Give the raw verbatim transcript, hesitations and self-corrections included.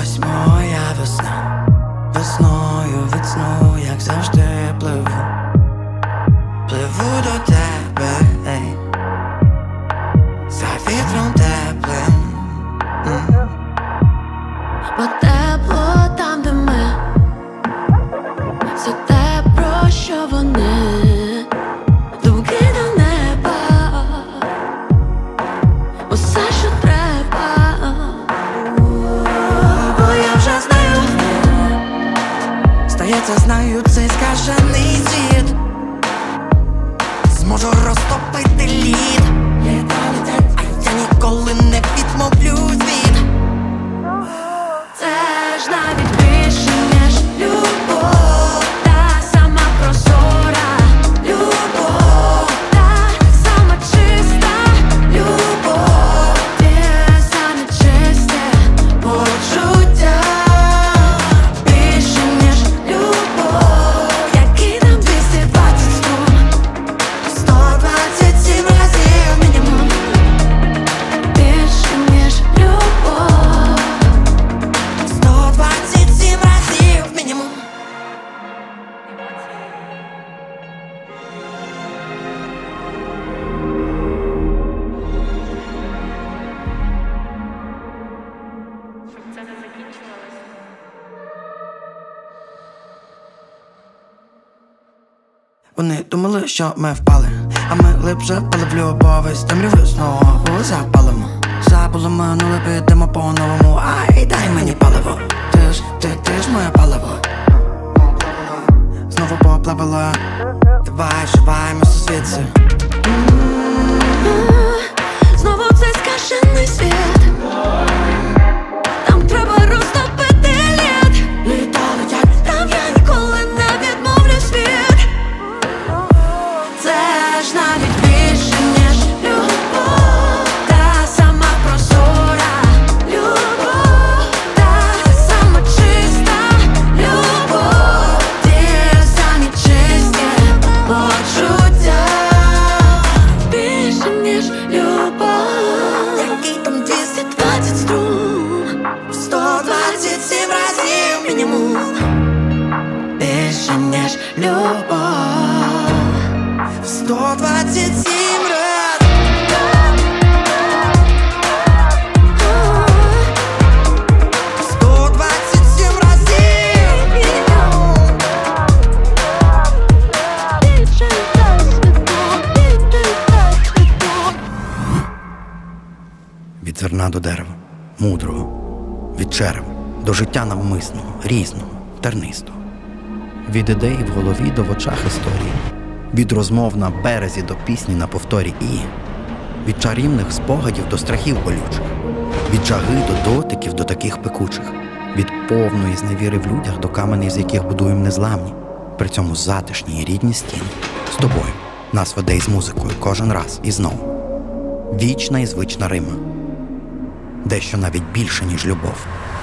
Ось моя весна, весною від сну, як завжди пливу, пливу до тебе, ей, за вітром теплим. mm. Бо тепло там, де ми, все те, про що вони, думки до неба, усе, що треба. Бо я вже знаю, здається, знаю цей скажений світ, зможу розтопити лід, а я ніколи не відмовлюсь від. Це ж навіть більше, ніж любов, та сама прозора любов, та сама чиста любов, те саме чисте почуття. Більше, ніж любов, який там двісті двадцять струм, сто двадцять сім разів мінімум. Більше, ніж любов, сто двадцять сім разів мінімум. Це не закінчувалося. Вони думали, що ми впали, а ми глибше впали в любов. Із темряви знову запалимо, забули минуле, підемо по-новому. Ай, дай мені паливо, ти ж, ти, ти ж моє паливо. Знову поплавила, давай вживаємося звідси. знову цей скажений світ, там треба розтопити лід, Літа летять, там я ніколи не відмовлюсь від. Це ж навіть більше, ніж любов, та сама прозора любов, та сама чиста любов, ті самі чисті почуття. Більше, ніж любов, який там двісті двадцять струм, сто двадцять сім разів мінімум. більше, ніж любов. сто двадцять сім раз. сто двадцять сім разів. Більше дай світло, більше дай світло. Від зерна до дерева, мудрого, від черева до життя навмисного, різного, тернистого. Від ідеї в голові до в очах історії, від розмов на березі до пісні на повторі і, від чарівних спогадів до страхів болючих, від жаги до дотиків до таких пекучих, від повної зневіри в людях до каменей, з яких будуємо незламні, при цьому затишні і рідні стіни. З тобою нас веде із музикою кожен раз і знову. Вічна і звична Рима, дещо навіть більше, ніж любов.